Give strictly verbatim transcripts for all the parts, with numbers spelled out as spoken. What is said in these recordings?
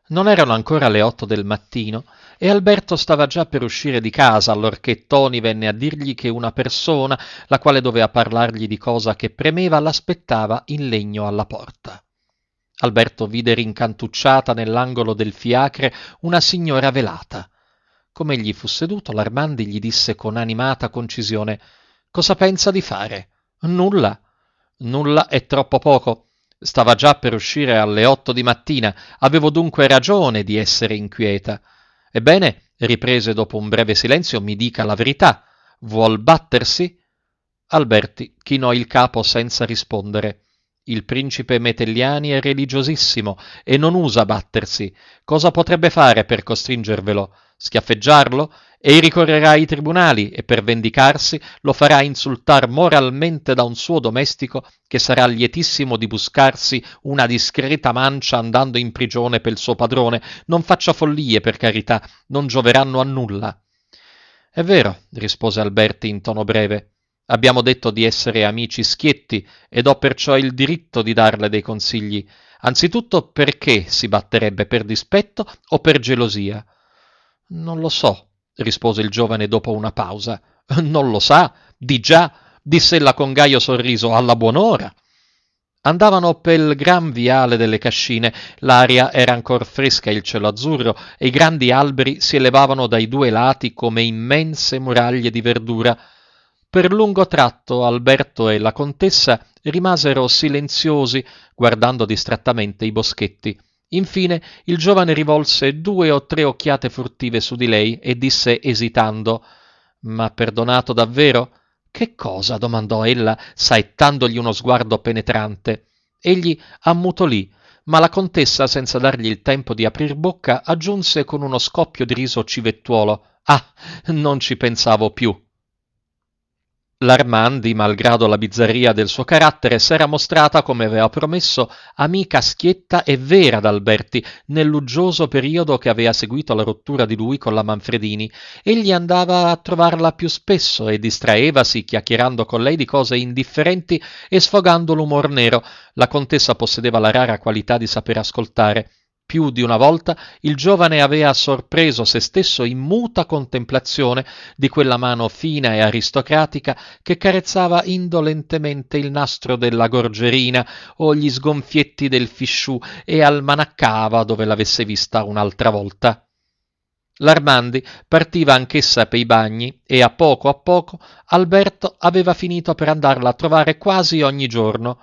Non erano ancora le otto del mattino e Alberto stava già per uscire di casa allorché Toni venne a dirgli che una persona, la quale doveva parlargli di cosa che premeva, l'aspettava in legno alla porta. Alberto vide rincantucciata nell'angolo del fiacre una signora velata. Come egli fu seduto, l'Armandi gli disse con animata concisione: «Cosa pensa di fare?» «Nulla». «Nulla è troppo poco. Stava già per uscire alle otto di mattina, avevo dunque ragione di essere inquieta». «Ebbene», riprese dopo un breve silenzio, «mi dica la verità. Vuol battersi?» Alberti chinò il capo senza rispondere. «Il principe Metelliani è religiosissimo e non usa battersi. Cosa potrebbe fare per costringervelo? Schiaffeggiarlo? Ei ricorrerà ai tribunali e per vendicarsi lo farà insultar moralmente da un suo domestico che sarà lietissimo di buscarsi una discreta mancia andando in prigione pel suo padrone. Non faccia follie, per carità, non gioveranno a nulla». «È vero», rispose Alberti in tono breve. «Abbiamo detto di essere amici schietti ed ho perciò il diritto di darle dei consigli. Anzitutto, perché si batterebbe, per dispetto o per gelosia?» «Non lo so», rispose il giovane dopo una pausa. «Non lo sa? Di già», diss'ella con gaio sorriso, «alla buon'ora». Andavano pel gran viale delle Cascine, l'aria era ancor fresca, il cielo azzurro e i grandi alberi si elevavano dai due lati come immense muraglie di verdura. Per lungo tratto Alberto e la contessa rimasero silenziosi, guardando distrattamente i boschetti. Infine il giovane rivolse due o tre occhiate furtive su di lei e disse esitando: «Ma perdonato davvero?» «Che cosa?» domandò ella, saettandogli uno sguardo penetrante. Egli ammutolì, ma la contessa, senza dargli il tempo di aprir bocca, aggiunse con uno scoppio di riso civettuolo: «Ah, non ci pensavo più». L'Armandi, malgrado la bizzarria del suo carattere, s'era mostrata, come aveva promesso, amica schietta e vera d'Alberti nell'uggioso periodo che aveva seguito la rottura di lui con la Manfredini. Egli andava a trovarla più spesso e distraevasi chiacchierando con lei di cose indifferenti e sfogando l'umor nero. La contessa possedeva la rara qualità di saper ascoltare. Più di una volta il giovane aveva sorpreso se stesso in muta contemplazione di quella mano fina e aristocratica che carezzava indolentemente il nastro della gorgerina o gli sgonfietti del fisciù e almanaccava dove l'avesse vista un'altra volta. L'Armandi partiva anch'essa pei bagni e a poco a poco Alberto aveva finito per andarla a trovare quasi ogni giorno.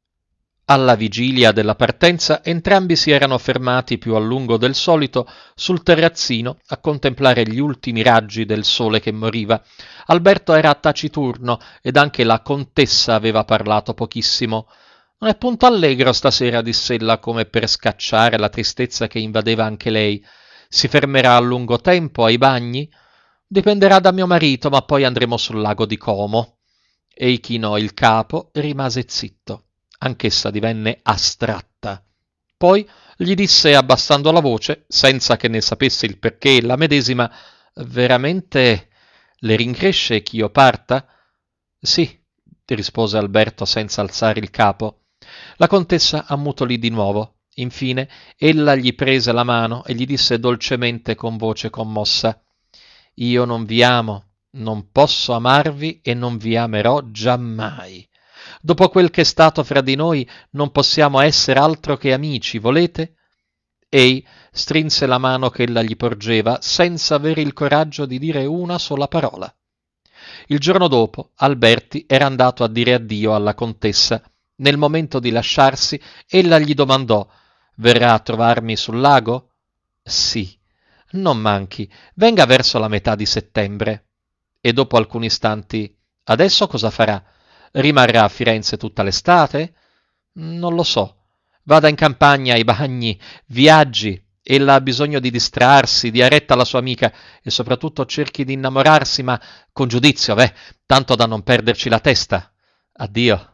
Alla vigilia della partenza entrambi si erano fermati più a lungo del solito sul terrazzino a contemplare gli ultimi raggi del sole che moriva. Alberto era taciturno ed anche la contessa aveva parlato pochissimo. «Non è punto allegro stasera», diss'ella come per scacciare la tristezza che invadeva anche lei. «Si fermerà a lungo tempo ai bagni?» «Dipenderà da mio marito, ma poi andremo sul lago di Como». Ei chinò il capo e rimase zitto. Anch'essa divenne astratta. Poi gli disse abbassando la voce, senza che ne sapesse il perché la medesima: «Veramente le rincresce ch'io parta?» «Sì», rispose Alberto senza alzare il capo. La contessa ammutolì di nuovo. Infine ella gli prese la mano e gli disse dolcemente con voce commossa: «Io non vi amo, non posso amarvi e non vi amerò giammai. Dopo quel che è stato fra di noi non possiamo essere altro che amici, volete?» Ei strinse la mano che ella gli porgeva senza avere il coraggio di dire una sola parola. Il giorno dopo Alberti era andato a dire addio alla contessa. Nel momento di lasciarsi ella gli domandò: «Verrà a trovarmi sul lago?» «Sì». «Non manchi, venga verso la metà di settembre». E dopo alcuni istanti: «Adesso cosa farà? Rimarrà a Firenze tutta l'estate?» «Non lo so. Vada in campagna, ai bagni, viaggi. Ella ha bisogno di distrarsi, dia retta alla sua amica e soprattutto cerchi di innamorarsi, ma con giudizio, beh, tanto da non perderci la testa. Addio».